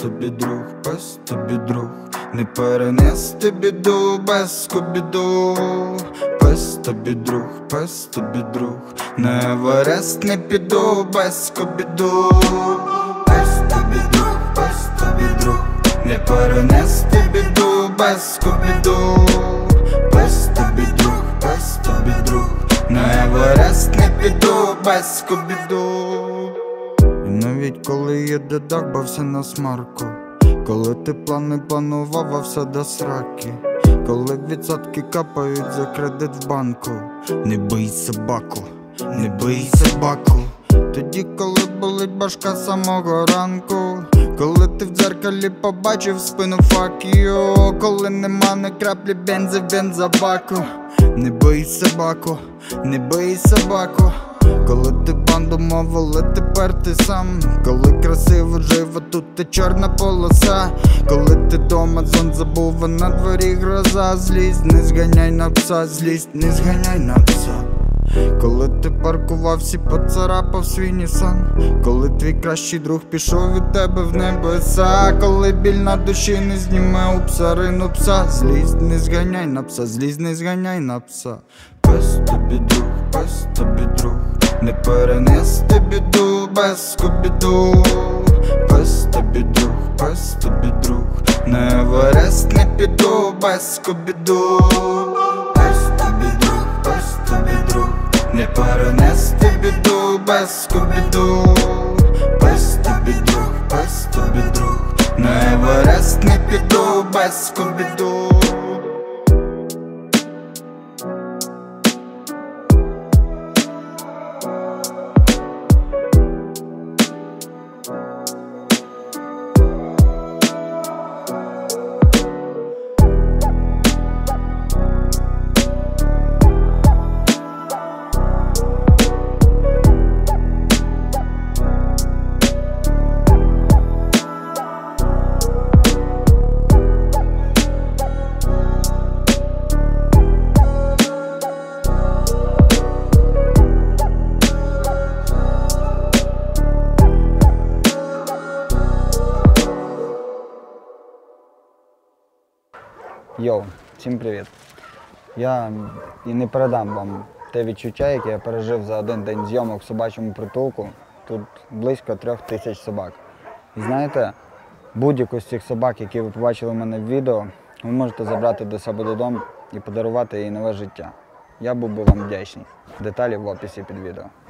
тобі друг, пес тобі друг, не перенести біду без скубіду. Пес тобі друг, пес тобі друг, на Еверест не піду без скубіду. Пес тобі друг, пес тобі друг, не перенести біду без скубіду. Пес тобі друг, пес тобі друг, на Еверест не піду без скубіду. І навіть коли є дедак, бався на смарку, коли ти плани планував, а все до сраки, коли відсотки капають за кредит в банку. Не бий собаку, не бий собаку. Тоді, коли болить башка самого ранку, коли ти в дзеркалі побачив спину fuck you, коли нема ні краплі бензи в бензобаку. Не бий собаку, не бий собаку. Коли ти банду мов, але тепер ти сам. Коли красиво живо, тут ти чорна полоса. Коли ти дома, зон забув, а на дворі гроза. Злість, не зганяй на пса, злість, не зганяй на пса. Коли ти паркувався, поцарапав свій Нісан. Коли твій кращий друг пішов від тебе в небеса. Коли біль на душі не зніме у псарину пса. Злість, не зганяй на пса, злість, не зганяй на пса. Пес тобі друг, пес тобі друг, не перенести біду без скубіду. Пес тобі друг, пес тобі друг, на Еверест не піду без скубіду. Пес тобі друг, пес тобі друг, не перенести біду без скубіду. Пес тобі друг, пес тобі друг, на Еверест не піду без скубіду. Йоу, всім привіт! Я і не передам вам те відчуття, яке я пережив за один день зйомок в собачому притулку. Тут близько 3000 собак. І знаєте, будь-яку з цих собак, які ви побачили в мене в відео, ви можете забрати до себе додому і подарувати їй нове життя. Я був би вам вдячний. Деталі в описі під відео.